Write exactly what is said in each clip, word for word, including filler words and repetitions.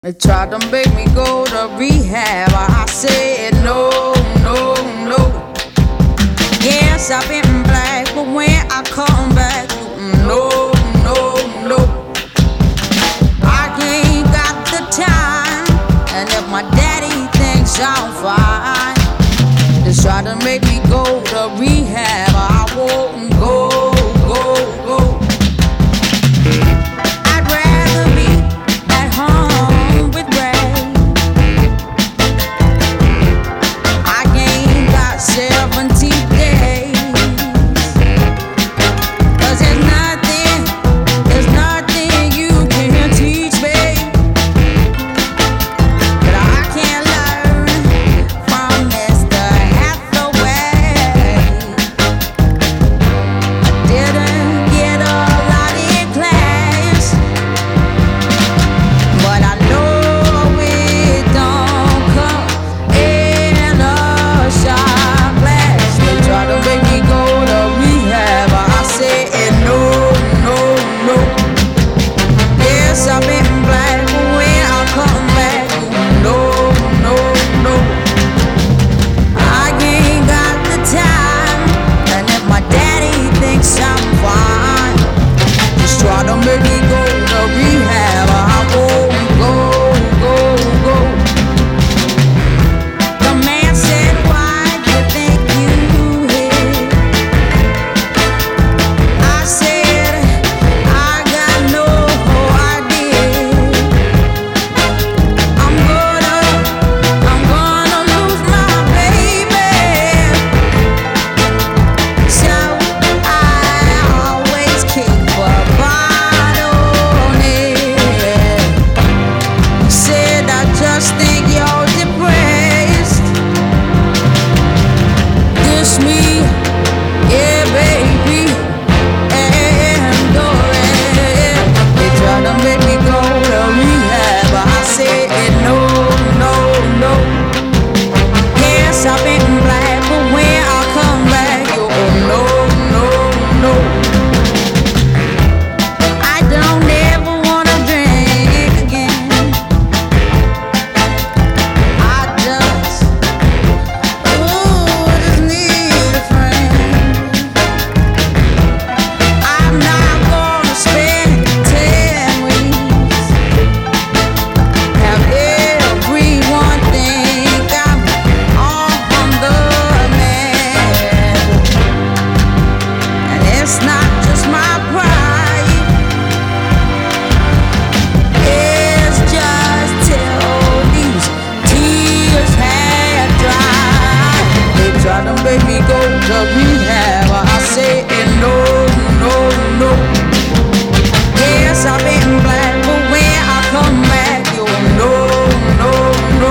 They tried to make me go to rehab. I said no, no, no. Yes, I've been black, but when I come back, no, no, no. I ain't got the time, and if my daddy thinks I'm fine, they try to make me go to rehab. I won't go, go, go. I'd rather be at home with Ray. I ain't got seventy days, 'cause there's nothing, there's nothing you can teach me that I can't learn from Mister Hathaway. I didn't get a lot in class, but I know it don't come in a shot glass. They try to make me go to rehab. I said no, no, no. Yes, I've been black, but when I come back, no, no, no. I ain't got the time, and if my daddy thinks I'm fine, just try to make me go to rehab. I won't go, go, go. The man said, why do you think you hit? I said, I got no idea. I'm gonna, I'm gonna lose my baby, so I always keep a bottle near. He said, I just think you're depressed. This me, yeah, baby, and go ahead. They try to make me go to rehab. I said no, no, no. Yes, I've been black, but when I come back, you oh no, no, no. I don't ever wanna drink again. I just, ooh, just need a friend. I'm not gonna spend ten weeks, have everyone think I'm on the man. And it's not just my pride, it's just till these tears have dried. They try to make me go to rehab. I say no, no, no. Yes, I've been black, but when I come back, you no, no, no.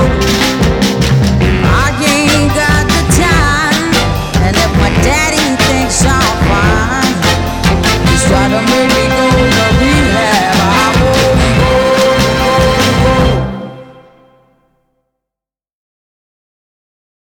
I ain't got the time, and if my daddy thinks I'm fine, just try to make me